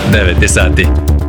9 je sati.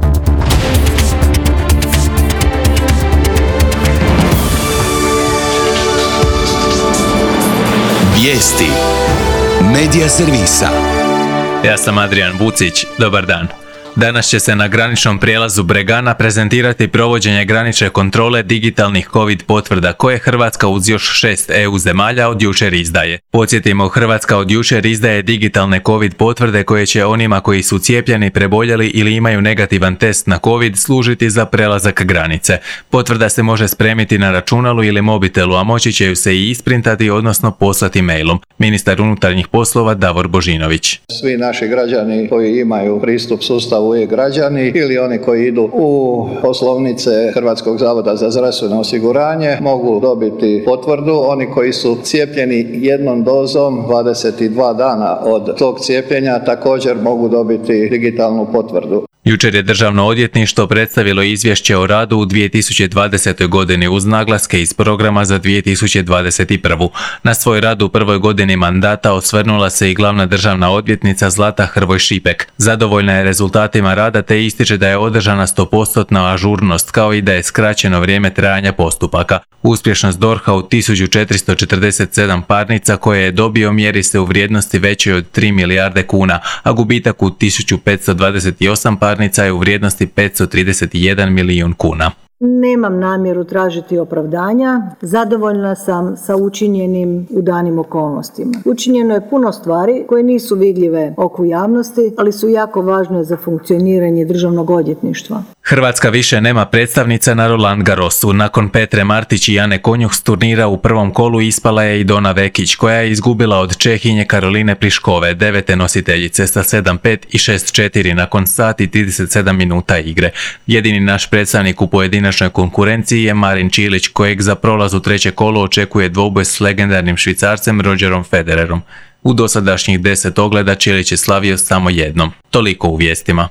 Vijesti Medija servisa. Ja sam Adrian Vucić, dobar dan. Danas će se na graničnom prijelazu Bregana prezentirati provođenje granične kontrole digitalnih COVID potvrda koje Hrvatska uz još 6 EU zemalja od jučer izdaje. Podsjetimo, Hrvatska od jučer izdaje digitalne COVID potvrde koje će onima koji su cijepljeni, preboljeli ili imaju negativan test na COVID služiti za prelazak granice. Potvrda se može spremiti na računalu ili mobitelu, a moći će ju se i isprintati, odnosno poslati mailom. Ministar unutarnjih poslova Davor Božinović. Svi naši građani koji imaju pristup sustavu e-građani ili oni koji idu u poslovnice Hrvatskog zavoda za zdravstveno osiguranje mogu dobiti potvrdu. Oni koji su cijepljeni jednom dozom 22 dana od tog cijepljenja također mogu dobiti digitalnu potvrdu. Jučer je Državno odvjetništvo predstavilo izvješće o radu u 2020. godini uz naglaske iz programa za 2021. Na svoj rad u prvoj godini mandata osvrnula se i glavna državna odvjetnica Zlata Hrvoj Šipek. Zadovoljna je rezultatima rada te ističe da je održana 100% ažurnost kao i da je skraćeno vrijeme trajanja postupaka. Uspješnost DORH-a u 1447 parnica koje je dobio mjeri se u vrijednosti većoj od 3 milijarde kuna, a gubitak u 1528 parnica je u vrijednosti 531 milijun kuna. Nemam namjeru tražiti opravdanja, zadovoljna sam sa učinjenim u danim okolnostima. Učinjeno je puno stvari koje nisu vidljive oku javnosti, ali su jako važne za funkcioniranje državnog odvjetništva. Hrvatska više nema predstavnica na Roland Garrosu. Nakon Petre Martić i Ane Konjuh s turnira u prvom kolu ispala je i Dona Vekić, koja je izgubila od Čehinje Karoline Pliškove, 9. nositeljice sa 7-5 i 6-4 nakon sat i 37 minuta igre. Jedini naš predstavnik u pojedinačnoj konkurenciji je Marin Čilić, kojeg za prolaz u treće kolo očekuje dvoboj s legendarnim Švicarcem Rogerom Federerom. U dosadašnjih 10 ogleda Čilić je slavio samo jednom. Toliko u vijestima.